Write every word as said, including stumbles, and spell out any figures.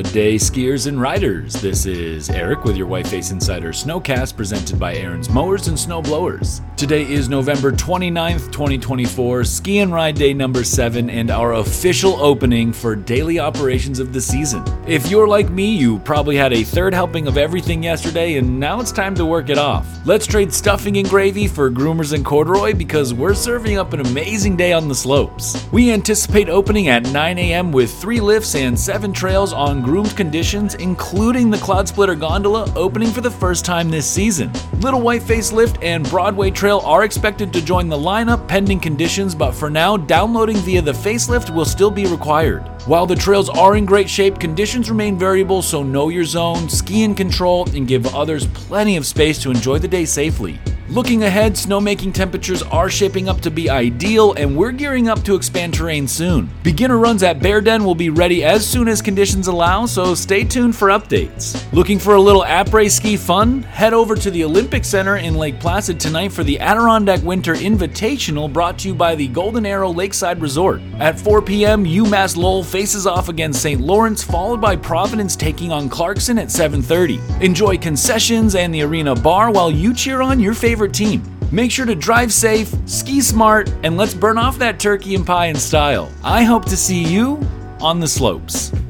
Good day, skiers and riders. This is Eric with your Whiteface Insider Snowcast presented by Aaron's Mowers and Snow Blowers. Today is November twenty-ninth, twenty twenty-four, Ski and Ride Day number seven, and our official opening for daily operations of the season. If you're like me, you probably had a third helping of everything yesterday, and now it's time to work it off. Let's trade stuffing and gravy for groomers and corduroy because we're serving up an amazing day on the slopes. We anticipate opening at nine a.m. with three lifts and seven trails on groomed conditions, including the Cloud Splitter Gondola opening for the first time this season. Little Whiteface Lift and Broadway Trail are expected to join the lineup pending conditions, but for now, downloading via the facelift will still be required. While the trails are in great shape, conditions remain variable, so know your zone, ski in control, and give others plenty of space to enjoy the day safely. Looking ahead, snowmaking temperatures are shaping up to be ideal, and we're gearing up to expand terrain soon. Beginner runs at Bear Den will be ready as soon as conditions allow, so stay tuned for updates. Looking for a little après ski fun? Head over to the Olympic Center in Lake Placid tonight for the Adirondack Winter Invitational brought to you by the Golden Arrow Lakeside Resort. At four p.m., UMass Lowell faces off against Saint Lawrence, followed by Providence taking on Clarkson at seven thirty. Enjoy concessions and the arena bar while you cheer on your favorite team. Make sure to drive safe, ski smart, and let's burn off that turkey and pie in style. I hope to see you on the slopes.